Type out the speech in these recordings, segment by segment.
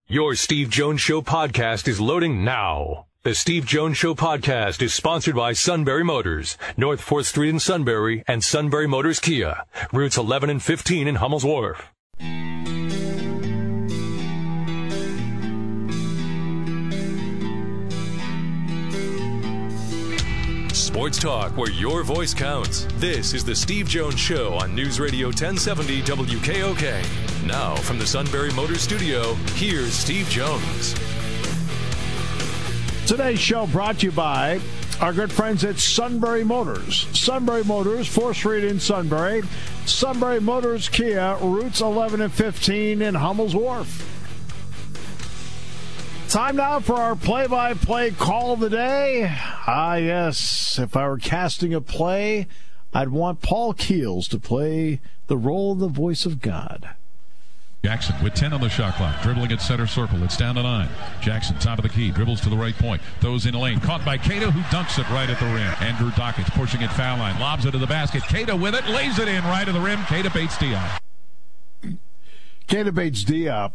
Your Steve Jones Show podcast is loading now. The Steve Jones Show podcast is sponsored by Sunbury Motors, North 4th Street in Sunbury, and Sunbury Motors Kia, routes 11 and 15 in Hummel's Wharf. Sports talk where your voice counts. This is the Steve Jones Show on News Radio 1070 WKOK. Now from the Sunbury Motors Studio, here's Steve Jones. Today's show brought to you by our good friends at Sunbury Motors. Sunbury Motors, 4th Street in Sunbury. Sunbury Motors Kia, routes 11 and 15 in Hummel's Wharf. Time now for our play-by-play call of the day. Yes, if I were casting a play, I'd want Paul Keels to play the role of the voice of God. Jackson with 10 on the shot clock, dribbling at center circle. It's down to 9. Jackson, top of the key, dribbles to the right point, throws in a lane, caught by Cato, who dunks it right at the rim. Andrew Dockage pushing it foul line, lobs it to the basket. Cato with it, lays it in right at the rim. Cato Bates Diop. Cato Bates Diop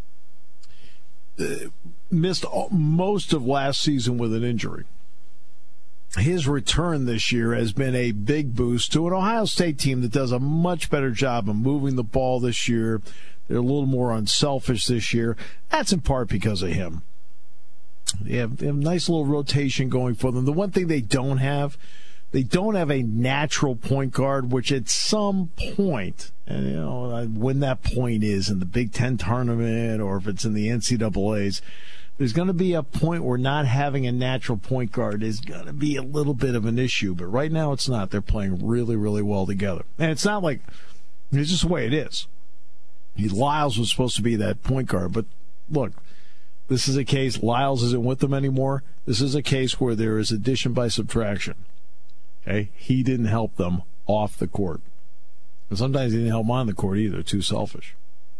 missed most of last season with an injury. His return this year has been a big boost to an Ohio State team that does a much better job of moving the ball this year. They're a little more unselfish this year. That's in part because of him. They have a nice little rotation going for them. The one thing they don't have a natural point guard, which at some point, and when that point is in the Big Ten tournament or if it's in the NCAAs, there's going to be a point where not having a natural point guard is going to be a little bit of an issue. But right now it's not. They're playing really, really well together. And it's not like it's just the way it is. Lyles was supposed to be that point guard. But look, this is a case. Lyles isn't with them anymore. This is a case where there is addition by subtraction. Okay? He didn't help them off the court. And sometimes he didn't help them on the court either. Too selfish.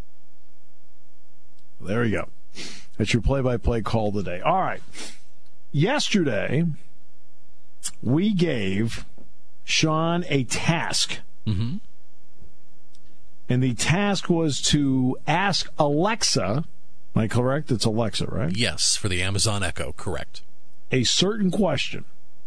There you go. That's your play-by-play call today. All right. Yesterday, we gave Sean a task. Mm-hmm. And the task was to ask Alexa, am I correct? It's Alexa, right? Yes, for the Amazon Echo, correct. A certain question.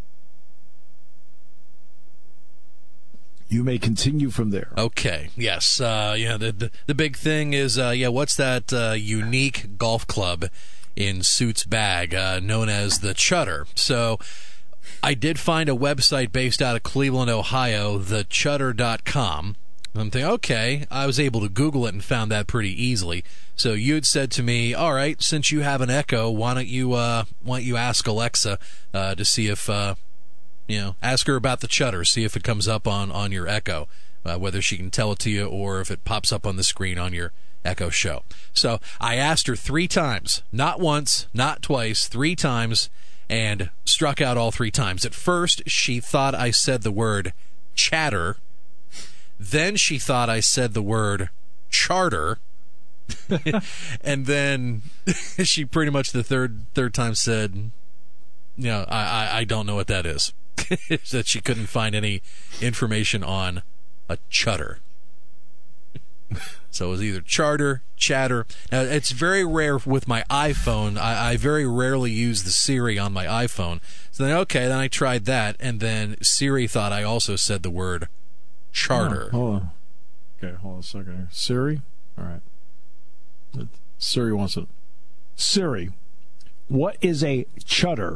You may continue from there. Okay. Yes. The big thing is, what's that unique golf club in Suit's bag known as the Chutter? So I did find a website based out of Cleveland, Ohio, thechutter.com. I'm thinking, okay, I was able to Google it and found that pretty easily. So you had said to me, all right, since you have an Echo, why don't you ask Alexa to see if ask her about the Chutter, see if it comes up on your Echo, whether she can tell it to you or if it pops up on the screen on your Echo Show. So I asked her 3 times, not once, not twice, 3 times, and struck out all 3 times. At first, she thought I said the word chatter. Then she thought I said the word charter. And then she pretty much the third time said, I don't know what that is. That she couldn't find any information on a Chutter. So it was either charter, chatter. Now, it's very rare with my iPhone. I very rarely use the Siri on my iPhone. So then I tried that, and then Siri thought I also said the word charter. Hold on. Okay, hold on a second here. Siri? All right. Siri wants it. Siri, what is a Chutter?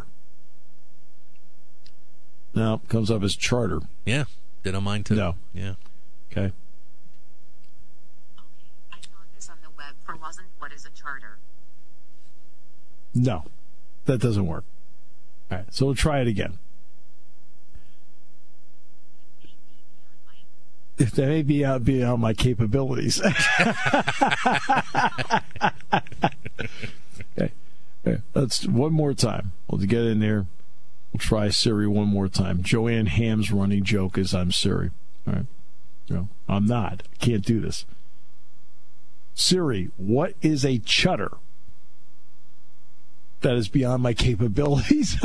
No, comes up as charter. Yeah, did on mine too. No. Yeah. Okay. I found this on the web for wasn't what is a charter. No, that doesn't work. All right, so we'll try it again. That may be beyond my capabilities. Okay. Let's one more time. We'll get in there. We'll try Siri one more time. Joanne Ham's running joke is I'm Siri. All right. No, I'm not. I can't do this. Siri, what is a Chutter? That is beyond my capabilities.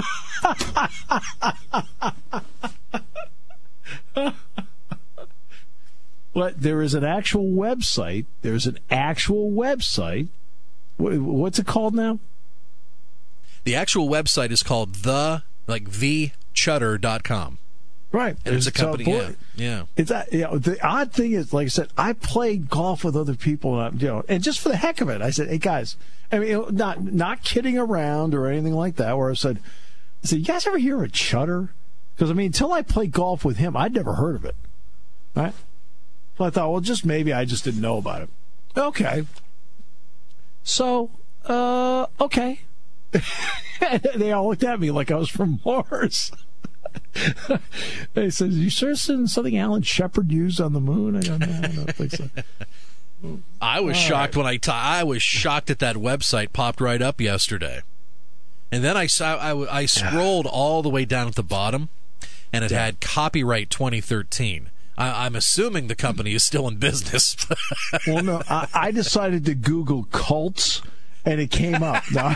But there is an actual website. There's an actual website What's it called now? The actual website is called thechutter.com. Right. And it's a company. Yeah. It's the odd thing is, like I said, I played golf with other people, and just for the heck of it, I said, "Hey guys," I mean, not kidding around or anything like that. Where I said, "You guys ever hear of Chutter?" Because I mean, until I played golf with him, I'd never heard of it. Right. So I thought, well, just maybe I just didn't know about it. Okay. So, okay. They all looked at me like I was from Mars. They said, "You sure this isn't something Alan Shepard used on the moon?" I go, "No, I don't think so." I was shocked when I was shocked that website popped right up yesterday, and then I scrolled all the way down at the bottom, and it had copyright 2013. I'm assuming the company is still in business. Well, no, I decided to Google cults, and it came up. No.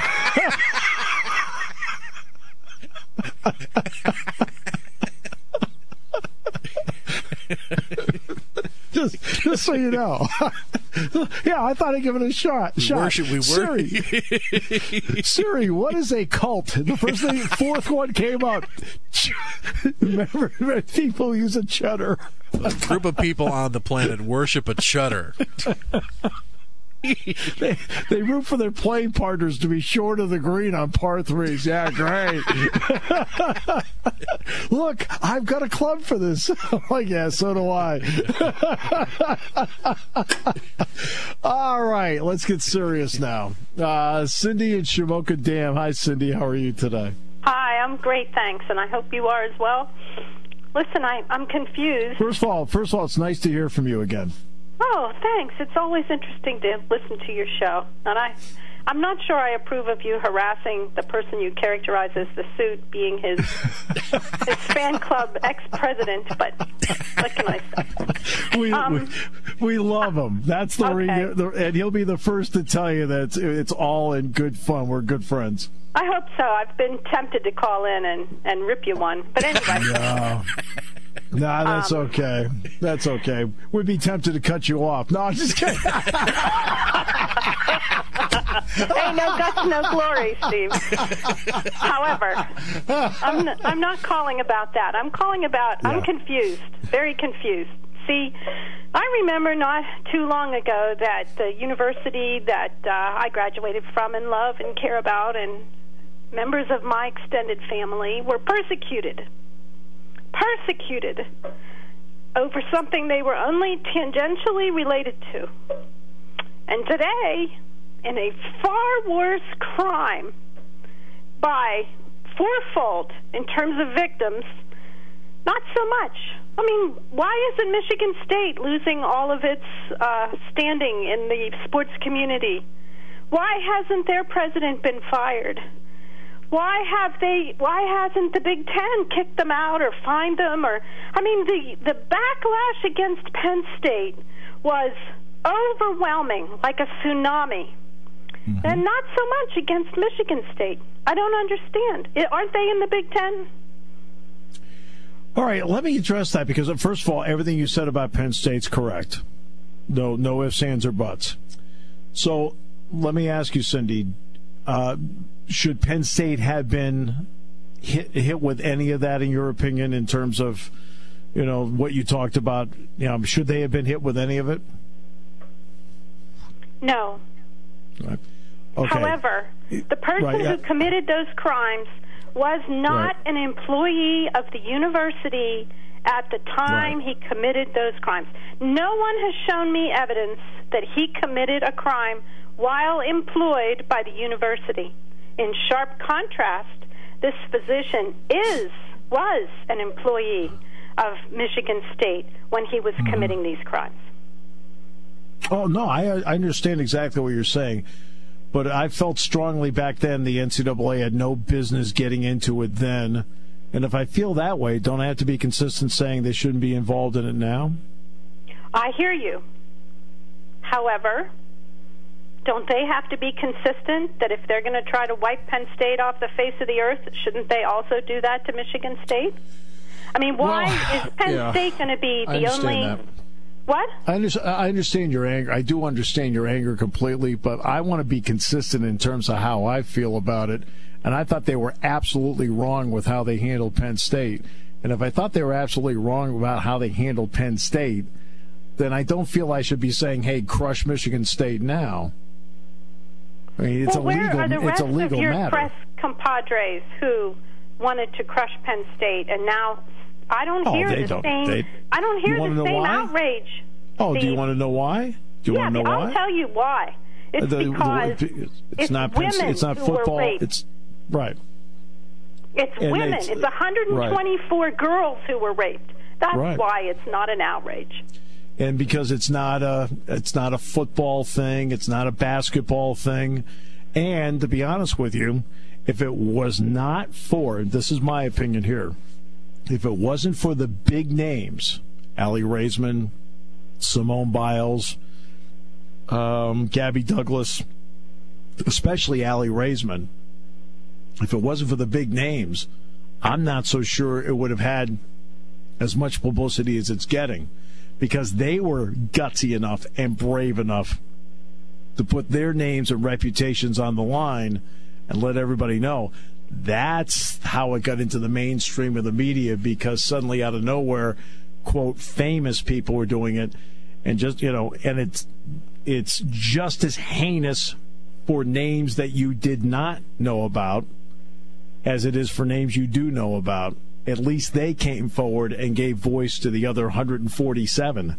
just so you know. Yeah, I thought I'd give it a shot. Siri, what is a cult? The fourth one came up. Remember, people use a chutter. A group of people on the planet worship a chutter. They root for their playing partners to be short of the green on par threes. Yeah, great. Look, I've got a club for this. I'm like, yeah, so do I. All right, let's get serious now. Cindy in Shamokin Dam. Hi, Cindy. How are you today? Hi, I'm great, thanks, and I hope you are as well. Listen, I'm confused. First of all, it's nice to hear from you again. Oh, thanks. It's always interesting to listen to your show. And I'm not sure I approve of you harassing the person you characterize as the suit being his fan club ex-president, but what can I say? We love him. That's the ring, and he'll be the first to tell you that it's all in good fun. We're good friends. I hope so. I've been tempted to call in and rip you one. But anyway. No, that's okay. That's okay. We'd be tempted to cut you off. No, I'm just kidding. Hey, no guts, no glory, Steve. However, I'm not calling about that. I'm calling about, I'm confused, very confused. See, I remember not too long ago that the university that I graduated from and love and care about and members of my extended family were persecuted over something they were only tangentially related to. And today, in a far worse crime by fourfold in terms of victims, not so much. I mean, why isn't Michigan State losing all of its standing in the sports community? Why hasn't their president been fired? Why hasn't the Big Ten kicked them out or fined them? The backlash against Penn State was overwhelming, like a tsunami, and not so much against Michigan State. I don't understand. Aren't they in the Big Ten? All right, let me address that because, first of all, everything you said about Penn State's correct. No ifs, ands, or buts. So let me ask you, Cindy, should Penn State have been hit with any of that, in your opinion, in terms of, what you talked about? Should they have been hit with any of it? No. Right. Okay. However, the person who committed those crimes was not an employee of the university at the time he committed those crimes. No one has shown me evidence that he committed a crime while employed by the university. In sharp contrast, this physician was an employee of Michigan State when he was committing these crimes. Oh, no, I understand exactly what you're saying. But I felt strongly back then the NCAA had no business getting into it then. And if I feel that way, don't I have to be consistent saying they shouldn't be involved in it now? I hear you. However, don't they have to be consistent that if they're going to try to wipe Penn State off the face of the earth, shouldn't they also do that to Michigan State? I mean, why is Penn State going to be the only What? I understand your anger. I do understand your anger completely, but I want to be consistent in terms of how I feel about it. And I thought they were absolutely wrong with how they handled Penn State. And if I thought they were absolutely wrong about how they handled Penn State, then I don't feel I should be saying, "Hey, crush Michigan State now." I mean, it's where are the rest a legal of your matter. Press compadres who wanted to crush Penn State, and now I don't hear the same. I don't hear the same outrage. Oh, Steve. do you want to know why? Do you want to know why? I'll tell you why. It's because it's not women it's not who football. were raped. It's right. It's women. It's 124 girls who were raped. That's why it's not an outrage. And because it's not a football thing, it's not a basketball thing. And to be honest with you, if it was not for, this is my opinion here, if it wasn't for the big names, Allie Raisman, Simone Biles, Gabby Douglas, especially Allie Raisman, if it wasn't for the big names, I'm not so sure it would have had as much publicity as it's getting, because they were gutsy enough and brave enough to put their names and reputations on the line and let everybody know. That's how it got into the mainstream of the media, because suddenly out of nowhere, quote, famous people were doing it. And just, and it's just as heinous for names that you did not know about as it is for names you do know about. At least they came forward and gave voice to the other 147.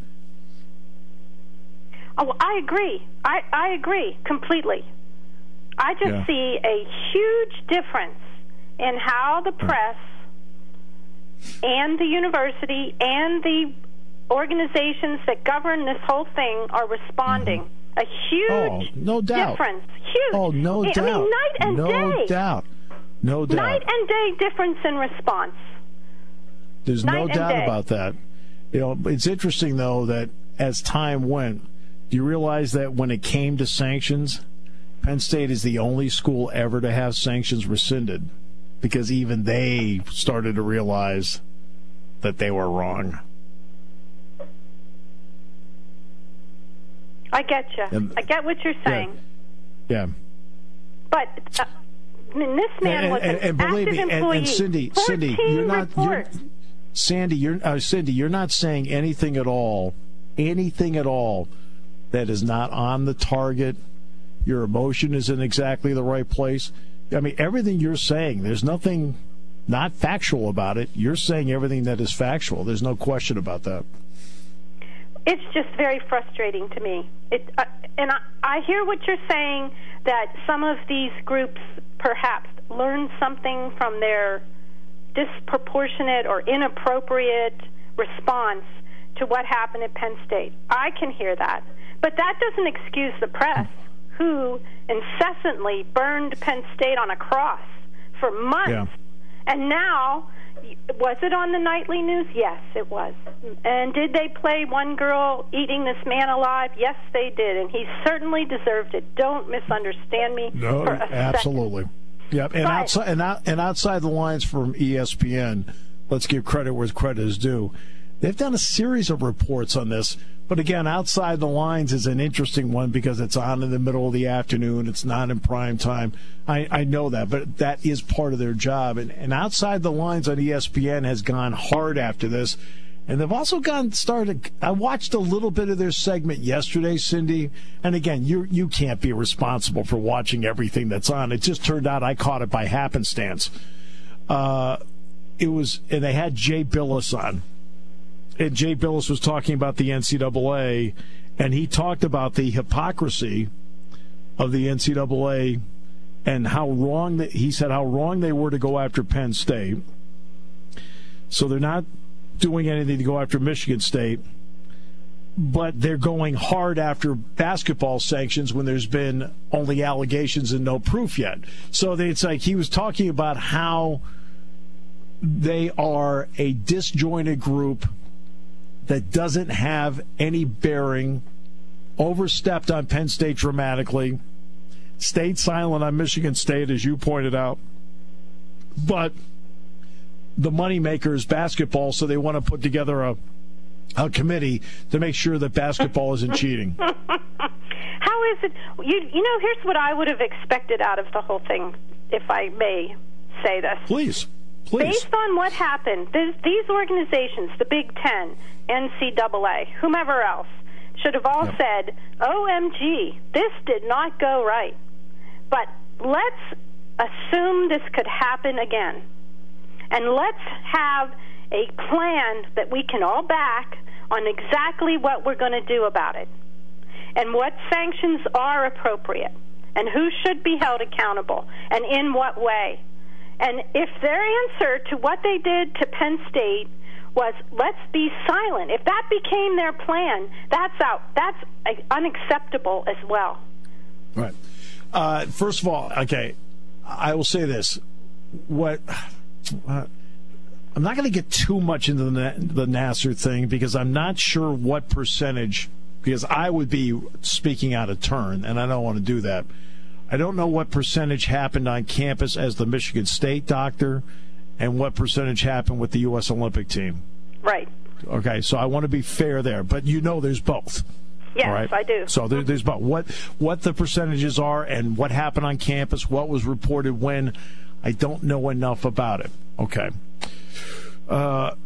Oh, I agree. I agree completely. I just see a huge difference in how the press and the university and the organizations that govern this whole thing are responding. Mm-hmm. A huge no doubt. difference. Huge. Oh, no doubt. I mean, night and day. No doubt. No doubt. Night and day difference in response. There's no doubt about that. It's interesting, though, that as time went, do you realize that when it came to sanctions, Penn State is the only school ever to have sanctions rescinded, because even they started to realize that they were wrong. I get you. I get what you're saying. Yeah. But this man was an active employee. And Cindy, you're not saying anything at all that is not on the target. Your emotion is in exactly the right place. I mean, everything you're saying, there's nothing not factual about it. You're saying everything that is factual. There's no question about that. It's just very frustrating to me. And I hear what you're saying, that some of these groups perhaps learned something from their disproportionate or inappropriate response to what happened at Penn State. I can hear that. But that doesn't excuse the press, who incessantly burned Penn State on a cross for months. Yeah. And now, was it on the nightly news? Yes, it was. And did they play one girl eating this man alive? Yes, they did. And he certainly deserved it. Don't misunderstand me for a absolutely. Yep. And outside the lines from ESPN, let's give credit where credit is due. They've done a series of reports on this. But again, outside the lines is an interesting one because it's on in the middle of the afternoon. It's not in prime time. I know that, but that is part of their job. And outside the lines on ESPN has gone hard after this. And they've also started. I watched a little bit of their segment yesterday, Cindy. And again, you can't be responsible for watching everything that's on. It just turned out I caught it by happenstance. And they had Jay Billis on. And Jay Billis was talking about the NCAA, and he talked about the hypocrisy of the NCAA and how wrong they were to go after Penn State. So they're not doing anything to go after Michigan State, but they're going hard after basketball sanctions when there's been only allegations and no proof yet. So it's like he was talking about how they are a disjointed group that doesn't have any bearing, overstepped on Penn State dramatically, stayed silent on Michigan State, as you pointed out. But the moneymaker is basketball, so they want to put together a committee to make sure that basketball isn't cheating. How is it? You know, here's what I would have expected out of the whole thing, if I may say this. Please. Based on what happened, these organizations, the Big Ten, NCAA, whomever else, should have all said, OMG, this did not go right. But let's assume this could happen again. And let's have a plan that we can all back on exactly what we're going to do about it and what sanctions are appropriate and who should be held accountable and in what way. And if their answer to what they did to Penn State was, let's be silent, if that became their plan, that's unacceptable as well. Right. First of all, okay, I will say this. I'm not going to get too much into the Nassar thing because I'm not sure what percentage, because I would be speaking out of turn, and I don't want to do that. I don't know what percentage happened on campus as the Michigan State doctor and what percentage happened with the U.S. Olympic team. Right. Okay, so I want to be fair there, but you know there's both. Yes, right? I do. So there's both. What the percentages are and what happened on campus, what was reported when, I don't know enough about it. Okay. But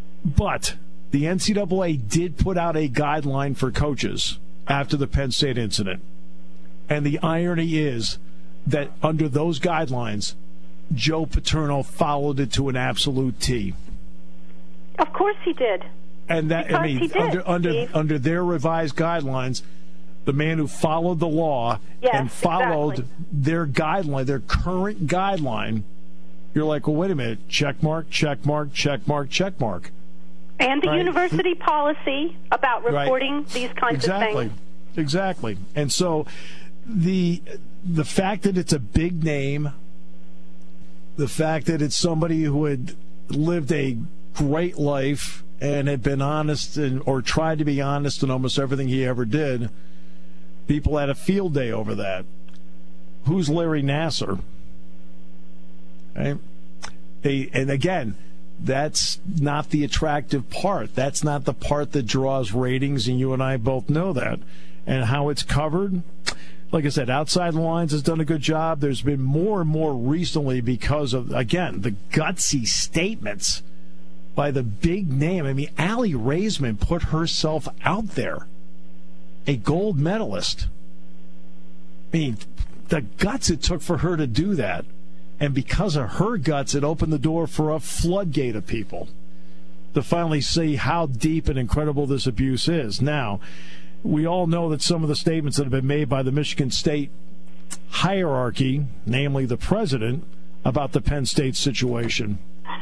the NCAA did put out a guideline for coaches after the Penn State incident. And the irony is that under those guidelines, Joe Paterno followed it to an absolute T. Of course he did. And that, because I mean, he did, under their revised guidelines, the man who followed the law and followed their guideline, their current guideline, you're like, well, wait a minute, check mark, check mark, check mark, check mark. And the university policy about reporting these kinds of things. Exactly. And so the fact that it's a big name, the fact that it's somebody who had lived a great life and had been honest or tried to be honest in almost everything he ever did, people had a field day over that. Who's Larry Nassar? Right? And again, that's not the attractive part. That's not the part that draws ratings, and you and I both know that. And how it's covered, like I said, Outside the Lines has done a good job. There's been more and more recently because of, again, the gutsy statements by the big name. I mean, Allie Raisman put herself out there, a gold medalist. I mean, the guts it took for her to do that. And because of her guts, it opened the door for a floodgate of people to finally see how deep and incredible this abuse is. Now, we all know that some of the statements that have been made by the Michigan State hierarchy, namely the president, about the Penn State situation.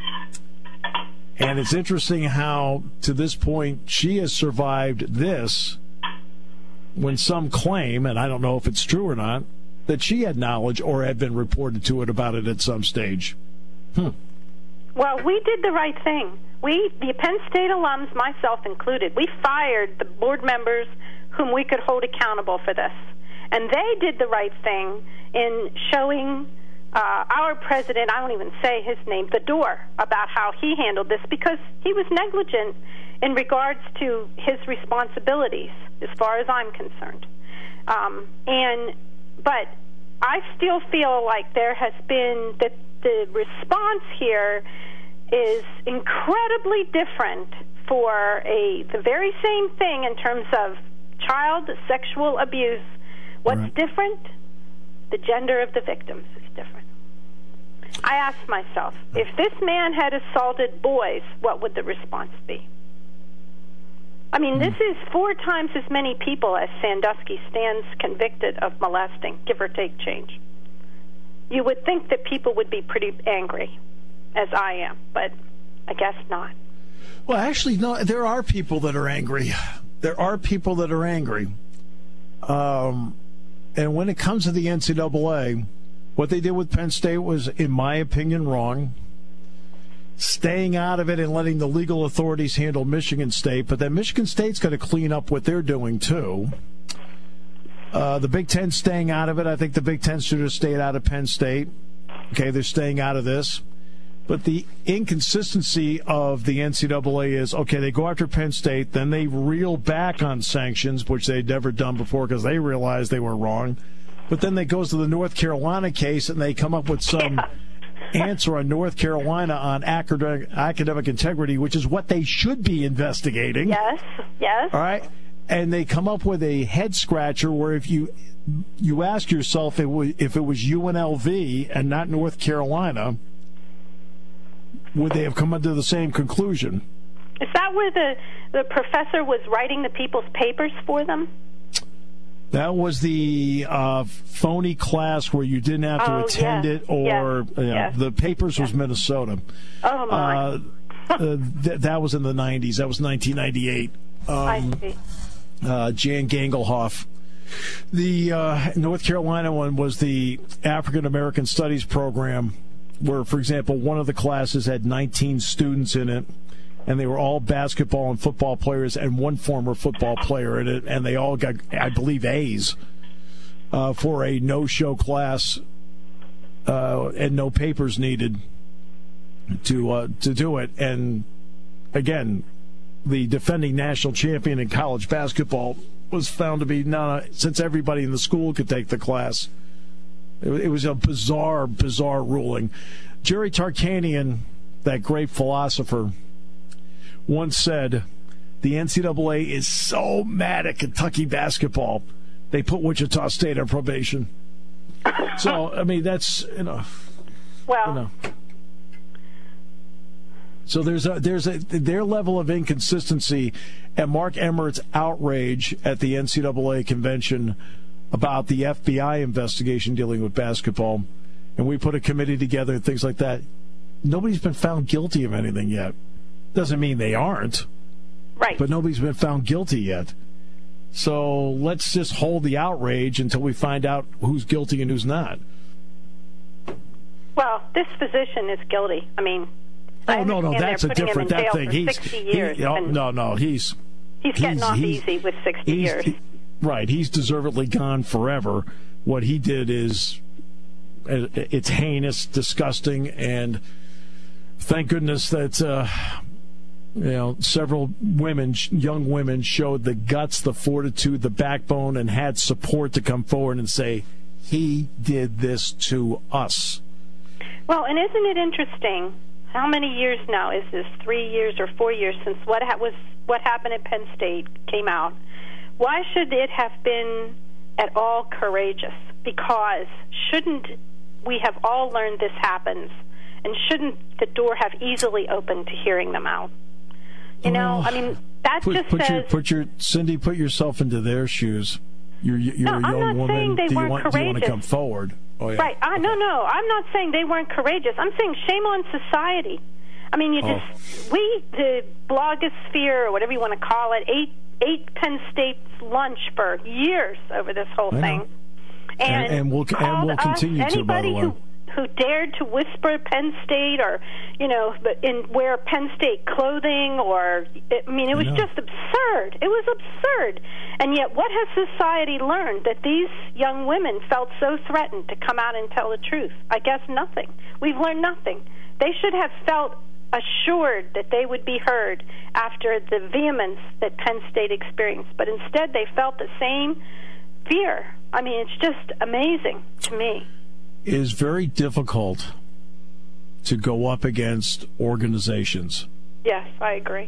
And it's interesting how, to this point, she has survived this when some claim, and I don't know if it's true or not, that she had knowledge or had been reported to it about it at some stage. Well, we did the right thing. We, the Penn State alums, myself included, we fired the board members whom we could hold accountable for this. And they did the right thing in showing our president, I won't even say his name, the door about how he handled this, because he was negligent in regards to his responsibilities, as far as I'm concerned. But I still feel like there has been that the response here is incredibly different for the very same thing in terms of child sexual abuse. What's different? The gender of the victims is different. I asked myself, if this man had assaulted boys, what would the response be? I mean, this is 4 times as many people as Sandusky stands convicted of molesting, give or take change. You would think that people would be pretty angry, as I am, but I guess not. Well, actually, no, there are people that are angry. There are people that are angry. And when it comes to the NCAA, what they did with Penn State was, in my opinion, wrong. Staying out of it and letting the legal authorities handle Michigan State, but then Michigan State's got to clean up what they're doing too. The Big Ten staying out of it. I think the Big Ten should have stayed out of Penn State. Okay, they're staying out of this. But the inconsistency of the NCAA is, okay, they go after Penn State, then they reel back on sanctions, which they'd never done before because they realized they were wrong. But then they goes to the North Carolina case, and they come up with some answer on North Carolina on academic integrity, which is what they should be investigating. Yes. All right? And they come up with a head-scratcher where if you ask yourself if it was UNLV and not North Carolina, would they have come to the same conclusion? Is that where the professor was writing the people's papers for them? That was the phony class where you didn't have to attend it, or the papers was Minnesota. Oh, my. That was in the 90s. That was 1998. I see. Jan Gangelhoff. The North Carolina one was the African American Studies program, where, for example, one of the classes had 19 students in it, and they were all basketball and football players and one former football player in it, and they all got, I believe, A's for a no-show class and no papers needed to do it. And, again, the defending national champion in college basketball was found to be since everybody in the school could take the class. It was a bizarre ruling. Jerry Tarkanian, that great philosopher, once said, the NCAA is so mad at Kentucky basketball, they put Wichita State on probation. So, I mean, that's, Well. So there's their level of inconsistency, and Mark Emmert's outrage at the NCAA convention about the FBI investigation dealing with basketball, and we put a committee together and things like that. Nobody's been found guilty of anything yet. Doesn't mean they aren't. Right. But nobody's been found guilty yet. So let's just hold the outrage until we find out who's guilty and who's not. Well, this physician is guilty. I mean, no, that's a different thing. He's 60 years. He's getting off easy with 60 years. Right, he's deservedly gone forever. What he did is, it's heinous, disgusting, and thank goodness that several young women showed the guts, the fortitude, the backbone, and had support to come forward and say, he did this to us. Well, and isn't it interesting? How many years now is this? 3 years or 4 years since what happened at Penn State came out? Why should it have been at all courageous? Because shouldn't we have all learned this happens, and shouldn't the door have easily opened to hearing them out? I mean, that says... Cindy, put yourself into their shoes. You're a young woman. Do you want to come forward? Oh, yeah. Right. No, I'm not saying they weren't courageous. I'm saying shame on society. I mean, the blogosphere, or whatever you want to call it, ate Penn State's lunch for years over this whole thing. And we'll continue to, by the way. Anybody who dared to whisper Penn State, or, wear Penn State clothing, it was just absurd. It was absurd. And yet, what has society learned? That these young women felt so threatened to come out and tell the truth? I guess nothing. We've learned nothing. They should have felt assured that they would be heard after the vehemence that Penn State experienced. But instead, they felt the same fear. I mean, it's just amazing to me. It is very difficult to go up against organizations. Yes, I agree.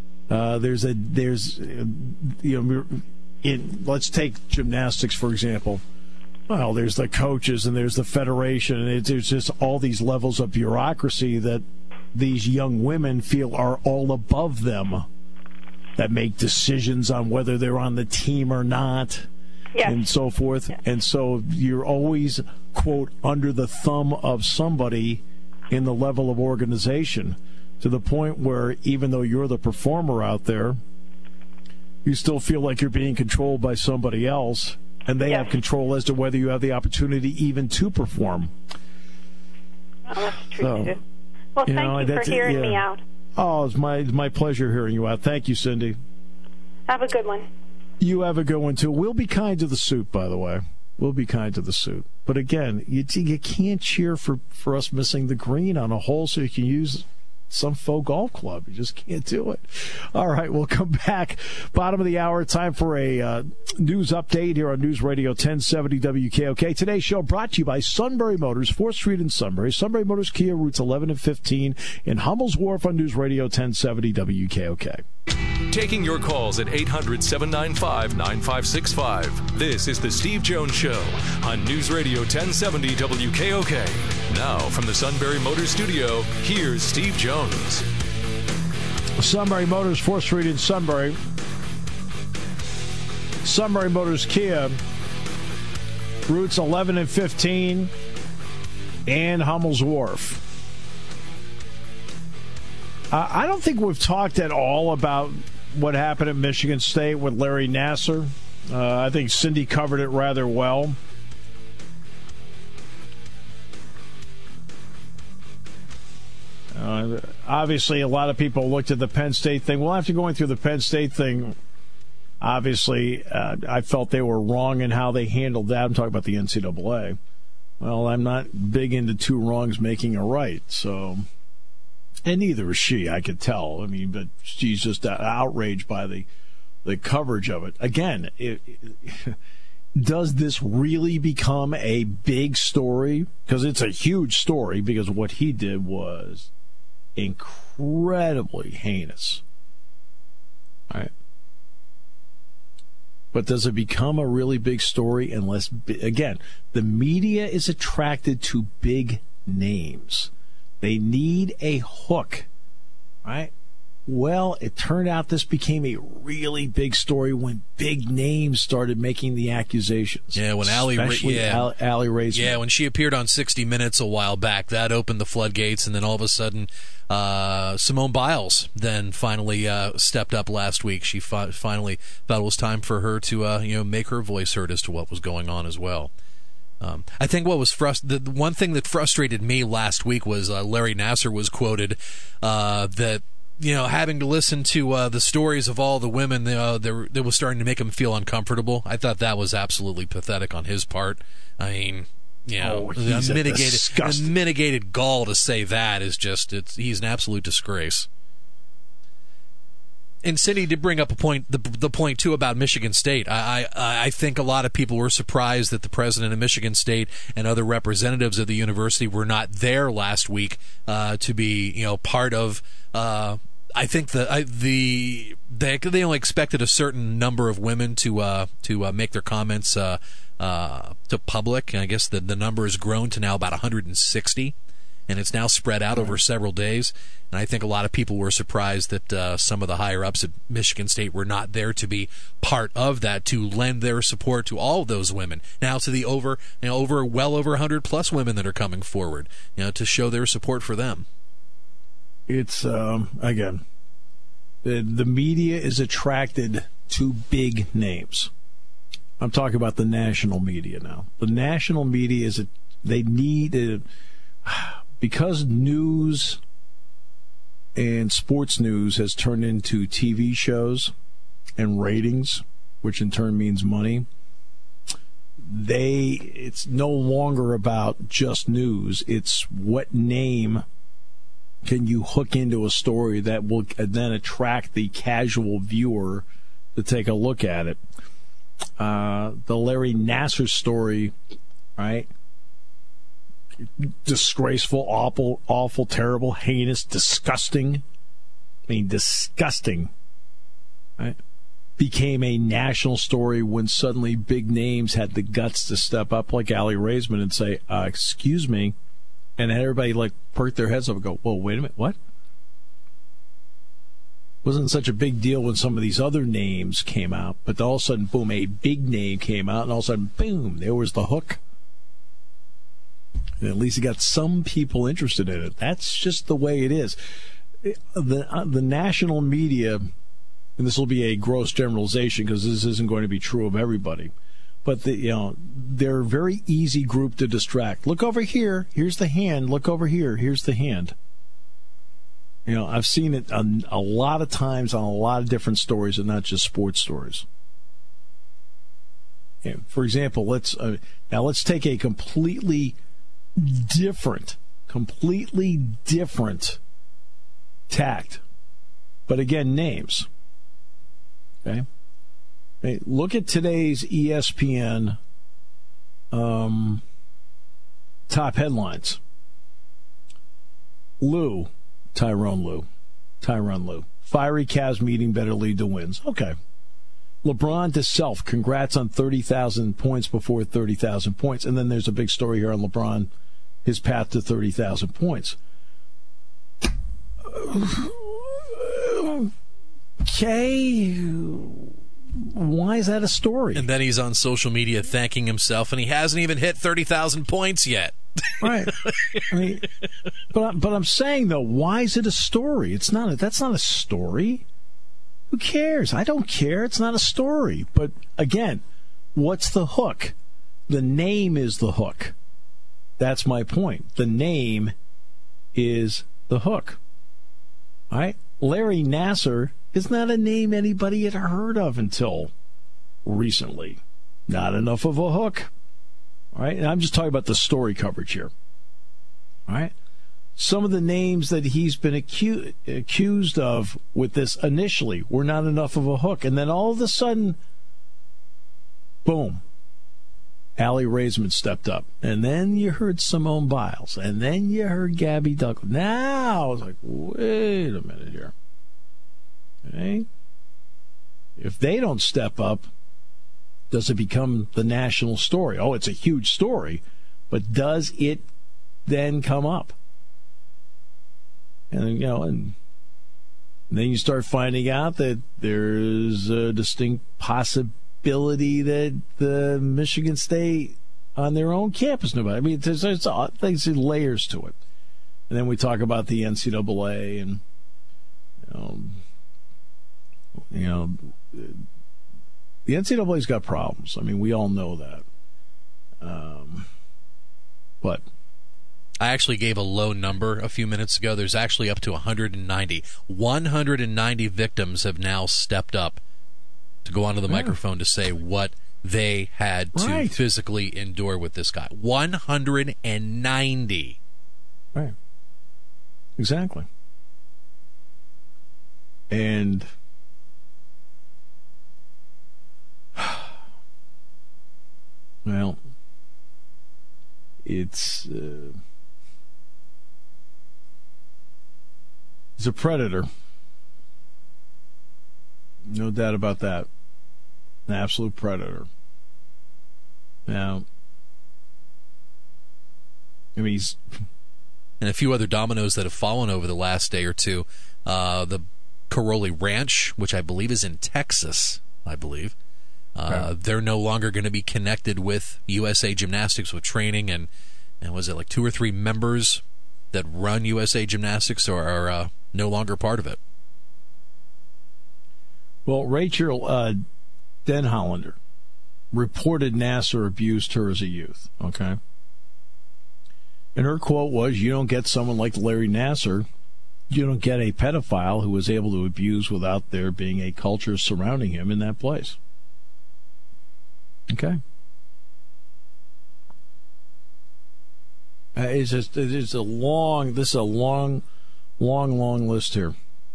Let's take gymnastics, for example. Well, there's the coaches and there's the federation, and there's just all these levels of bureaucracy that these young women feel are all above them, that make decisions on whether they're on the team or not. Yes. And so forth. Yes. And so you're always, quote, under the thumb of somebody in the level of organization, to the point where even though you're the performer out there, you still feel like you're being controlled by somebody else, and they have control as to whether you have the opportunity even to perform. Well, that's true, too. Well, thank you for hearing me out. Oh, it's my pleasure hearing you out. Thank you, Cindy. Have a good one. You have a good one, too. We'll be kind to the suit, by the way. We'll be kind to the suit. But again, you can't cheer for us missing the green on a hole so you can use some faux golf club. You just can't do it. All right, we'll come back. Bottom of the hour, time for a news update here on News Radio 1070 WKOK. Today's show brought to you by Sunbury Motors, 4th Street in Sunbury. Sunbury Motors Kia, routes 11 and 15 in Hummel's Wharf on News Radio 1070 WKOK. Taking your calls at 800-795-9565. This is the Steve Jones Show on News Radio 1070 WKOK. Now, from the Sunbury Motors Studio, here's Steve Jones. Sunbury Motors, 4th Street in Sunbury. Sunbury Motors Kia, routes 11 and 15 and Hummel's Wharf. I don't think we've talked at all about what happened at Michigan State with Larry Nassar. I think Cindy covered it rather well. Obviously, a lot of people looked at the Penn State thing. Well, after going through the Penn State thing, obviously, I felt they were wrong in how they handled that. I'm talking about the NCAA. Well, I'm not big into two wrongs making a right, so... And neither is she, I could tell. I mean, but she's just outraged by the coverage of it. Again, does this really become a big story? Because it's a huge story, because what he did was incredibly heinous. All right. But does it become a really big story unless, again, the media is attracted to big names? They need a hook, right? Well, it turned out this became a really big story when big names started making the accusations. Yeah, when Allie Raisman. Yeah, when she appeared on 60 Minutes a while back, that opened the floodgates, and then all of a sudden, Simone Biles then finally stepped up last week. She finally thought it was time for her to make her voice heard as to what was going on as well. I think what was the one thing that frustrated me last week was Larry Nassar was quoted that having to listen to the stories of all the women that was starting to make him feel uncomfortable. I thought that was absolutely pathetic on his part. I mean, the mitigated gall to say that is just he's an absolute disgrace. And Cindy did bring up a point, the point too about Michigan State. I think a lot of people were surprised that the president of Michigan State and other representatives of the university were not there last week to be part of. I think they only expected a certain number of women to make their comments to public. And I guess the number has grown to now about 160. And it's now spread out over several days. And I think a lot of people were surprised that some of the higher-ups at Michigan State were not there to be part of that, to lend their support to all of those women. Now to the well over 100-plus women that are coming forward, to show their support for them. It's, again, the media is attracted to big names. I'm talking about the national media now. The national media they need... Because news and sports news has turned into TV shows and ratings, which in turn means money, it's no longer about just news. It's what name can you hook into a story that will then attract the casual viewer to take a look at it. The Larry Nassar story, right? Disgraceful, awful, terrible, heinous, disgusting. I mean, disgusting. Right? Became a national story when suddenly big names had the guts to step up, like Allie Raisman, and say, "Excuse me," and everybody perk their heads up and go, "Whoa, wait a minute, what?" Wasn't such a big deal when some of these other names came out, but all of a sudden, boom, a big name came out, and all of a sudden, boom, there was the hook. And at least it got some people interested in it. That's just the way it is. The national media, and this will be a gross generalization because this isn't going to be true of everybody, but they're a very easy group to distract. Look over here. Here's the hand. Look over here. Here's the hand. I've seen it a lot of times on a lot of different stories and not just sports stories. For example, let's take a completely different tact, but again, names. Okay, hey, look at today's ESPN top headlines. Tyronn Lue. Fiery Cavs meeting better lead to wins. Okay. LeBron to self. Congrats on 30,000 points before 30,000 points. And then there's a big story here on LeBron, his path to 30,000 points. Okay. Why is that a story? And then he's on social media thanking himself, and he hasn't even hit 30,000 points yet. Right. I mean, but I'm saying, though, why is it a story? That's not a story. Who cares? I don't care. It's not a story. But again, what's the hook? The name is the hook. That's my point. The name is the hook. All right? Larry Nassar is not a name anybody had heard of until recently. Not enough of a hook. All right? And I'm just talking about the story coverage here. All right? Some of the names that he's been accused of with this initially were not enough of a hook. And then all of a sudden, boom, Aly Raisman stepped up. And then you heard Simone Biles. And then you heard Gabby Douglas. Now, I was like, wait a minute here. Okay? If they don't step up, does it become the national story? Oh, it's a huge story. But does it then come up? And, and then you start finding out that there's a distinct possibility that the Michigan State on their own campus knew about it. I mean, there's layers to it. And then we talk about the NCAA and, the NCAA's got problems. I mean, we all know that. But I actually gave a low number a few minutes ago. There's actually up to 190. 190 victims have now stepped up to go onto the microphone to say what they had to physically endure with this guy. 190. Right. Exactly. And well, it's he's a predator. No doubt about that. An absolute predator. Now, I mean, he's... And a few other dominoes that have fallen over the last day or two. The Caroli Ranch, which I believe is in Texas, they're no longer going to be connected with USA Gymnastics with training, and was it like 2 or 3 members that run USA Gymnastics are no longer part of it? Well, Rachel Denhollander reported Nassar abused her as a youth, okay? And her quote was, you don't get someone like Larry Nassar, you don't get a pedophile who was able to abuse without there being a culture surrounding him in that place. Okay? It's a long list here.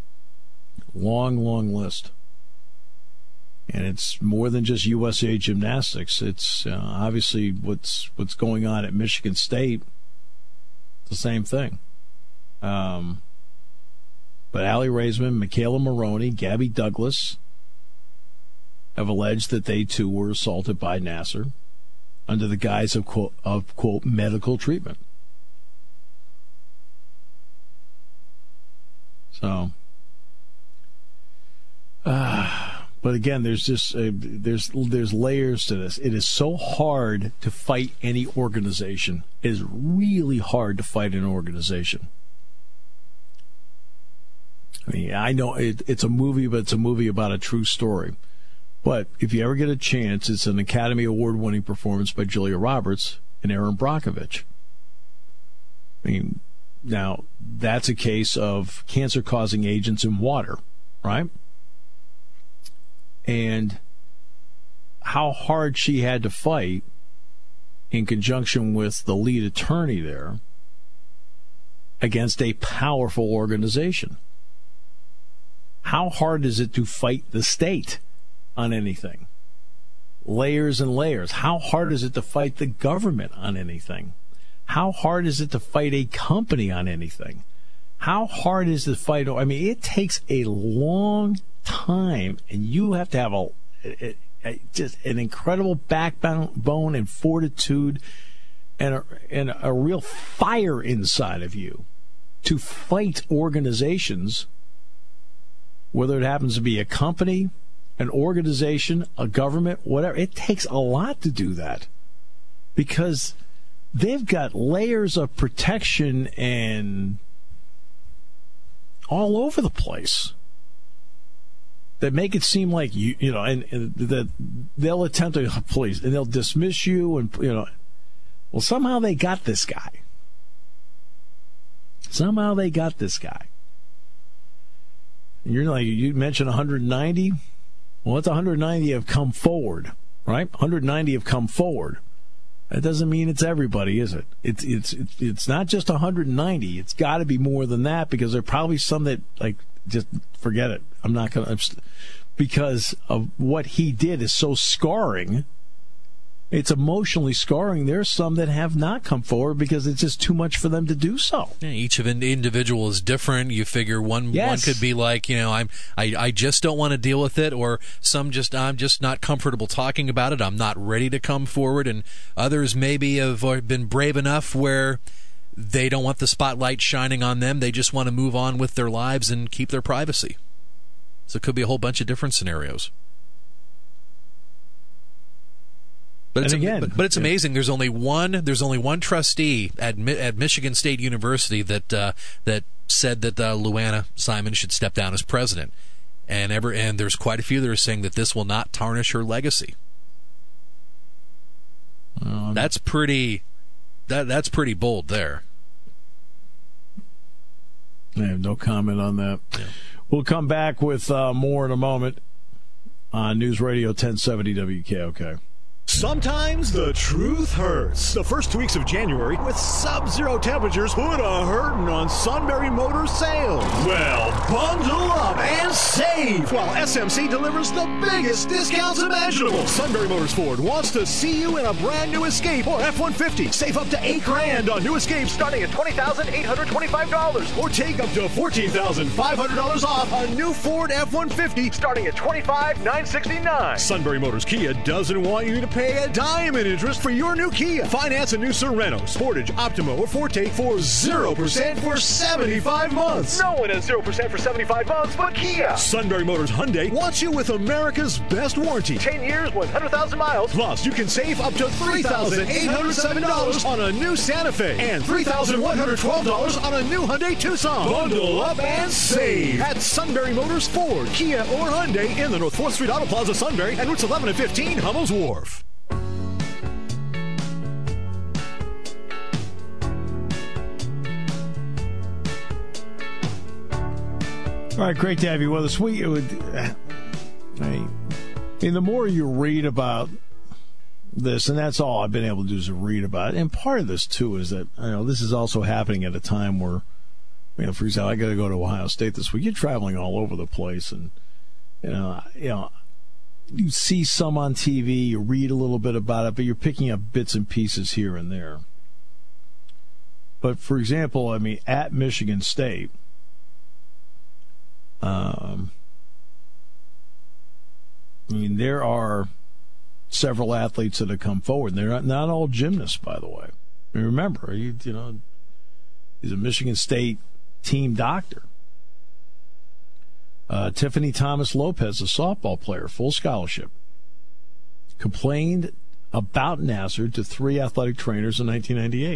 Long list. And it's more than just USA Gymnastics. It's obviously what's going on at Michigan State. It's the same thing. But Aly Raisman, Michaela Maroney, Gabby Douglas have alleged that they too were assaulted by Nassar under the guise of quote medical treatment. So, but again, there's just there's layers to this. It is so hard to fight any organization. It is really hard to fight an organization. I mean, I know it's a movie, but it's a movie about a true story. But if you ever get a chance, it's an Academy Award-winning performance by Julia Roberts and Aaron Brockovich. I mean, now, that's a case of cancer-causing agents in water, right? And how hard she had to fight in conjunction with the lead attorney there against a powerful organization. How hard is it to fight the state on anything? Layers and layers. How hard is it to fight the government on anything? How hard is it to fight a company on anything? How hard is it to fight? I mean, it takes a long time, and you have to have just an incredible backbone and fortitude and a real fire inside of you to fight organizations, whether it happens to be a company, an organization, a government, whatever. It takes a lot to do that because they've got layers of protection and all over the place that make it seem like and that they'll attempt to police and they'll dismiss you and well, somehow they got this guy. Somehow they got this guy. And you're like, you mentioned 190. Well, it's 190 have come forward, right? 190 have come forward. That doesn't mean it's everybody, is it? It's not just 190. It's got to be more than that because there are probably some that just forget it. I'm not going to, because of what he did is so scarring. It's emotionally scarring. There's some that have not come forward because it's just too much for them to do so. Yeah, each of an individual is different. You figure one could be like, I just don't want to deal with it, or I'm just not comfortable talking about it. I'm not ready to come forward, and others maybe have been brave enough where they don't want the spotlight shining on them. They just want to move on with their lives and keep their privacy. So it could be a whole bunch of different scenarios. But it's amazing. There's only one trustee at Michigan State University that said that Luana Simon should step down as president, and there's quite a few that are saying that this will not tarnish her legacy. That's pretty bold there. I have no comment on that. Yeah. We'll come back with more in a moment on News Radio 1070 WKOK. Sometimes the truth hurts. The first 2 weeks of January with sub-zero temperatures put a hurtin' on Sunbury Motors sales. Well, bundle up and save while SMC delivers the biggest discounts imaginable. Sunbury Motors Ford wants to see you in a brand new Escape or F-150. Save up to $8,000 on new Escapes starting at $20,825. Or take up to $14,500 off a new Ford F-150 starting at $25,969. Sunbury Motors Kia doesn't want you to pay a dime in interest for your new Kia. Finance a new Sorento, Sportage, Optima, or Forte for 0% for 75 months. No one has 0% for 75 months but Kia. Sunbury Motors Hyundai wants you with America's best warranty. 10 years, 100,000 miles. Plus, you can save up to $3,807 on a new Santa Fe and $3,112 on a new Hyundai Tucson. Bundle up and save at Sunbury Motors Ford, Kia, or Hyundai in the North 4th Street Auto Plaza, Sunbury, and routes 11 and 15, Hummel's Wharf. All right, great to have you with us. The more you read about this, and that's all I've been able to do is read about it. And part of this too is that this is also happening at a time where, for example, I got to go to Ohio State this week. You're traveling all over the place, and you see some on TV, you read a little bit about it, but you're picking up bits and pieces here and there. But for example, at Michigan State. There are several athletes that have come forward. They're not all gymnasts, by the way. Remember, he's a Michigan State team doctor. Tiffany Thomas Lopez, a softball player, full scholarship, complained about Nassar to 3 athletic trainers in 1998.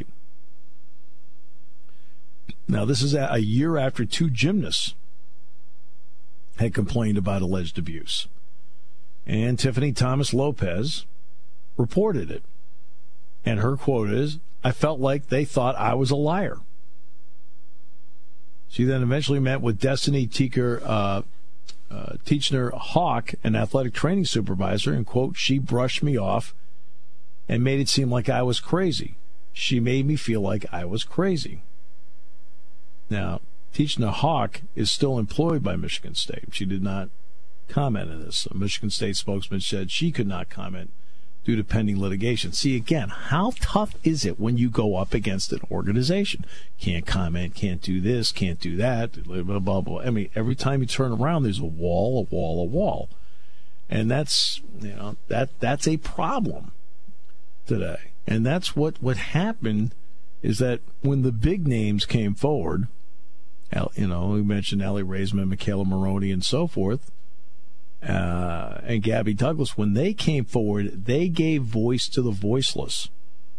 Now, this is a year after 2 gymnasts had complained about alleged abuse. And Tiffany Thomas Lopez reported it. And her quote is, "I felt like they thought I was a liar." She then eventually met with Destiny Teaker Teachner Hawk, an athletic training supervisor, and, quote, she brushed me off and made it seem like I was crazy. She made me feel like I was crazy. Now, Teachner Hawk is still employed by Michigan State. She did not comment on this. A Michigan State spokesman said she could not comment due to pending litigation. See, again, how tough is it when you go up against an organization? Can't comment, can't do this, can't do that, blah, blah, blah, blah. I mean, every time you turn around, there's a wall. And that's, that's a problem today. And that's what happened is that when the big names came forward, we mentioned Allie Raisman, Michaela Maroney, and so forth, and Gabby Douglas, when they came forward, they gave voice to the voiceless.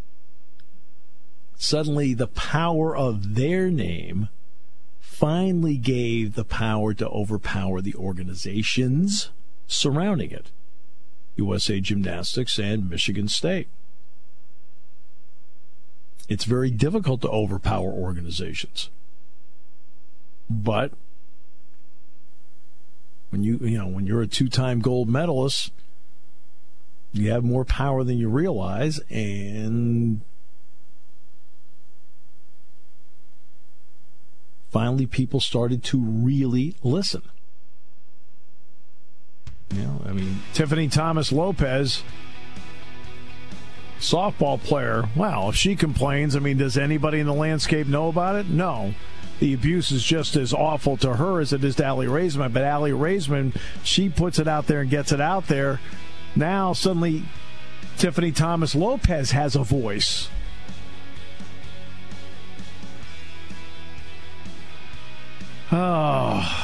Suddenly, the power of their name finally gave the power to overpower the organizations surrounding it, USA Gymnastics and Michigan State. It's very difficult to overpower organizations. But when you're a two-time gold medalist, you have more power than you realize, and finally people started to really listen. Tiffany Thomas Lopez, softball player, well, if she complains, does anybody in the landscape know about it? No. The abuse is just as awful to her as it is to Allie Raisman. But Allie Raisman, she puts it out there and gets it out there. Now, suddenly, Tiffany Thomas Lopez has a voice. Oh.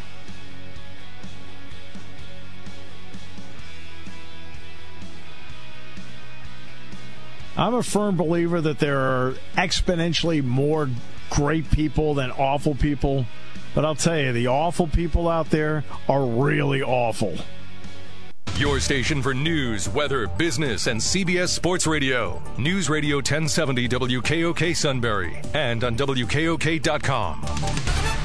I'm a firm believer that there are exponentially more great people than awful people. But I'll tell you, the awful people out there are really awful. Your station for news, weather, business, and CBS Sports Radio. News Radio 1070 WKOK Sunbury and on WKOK.com.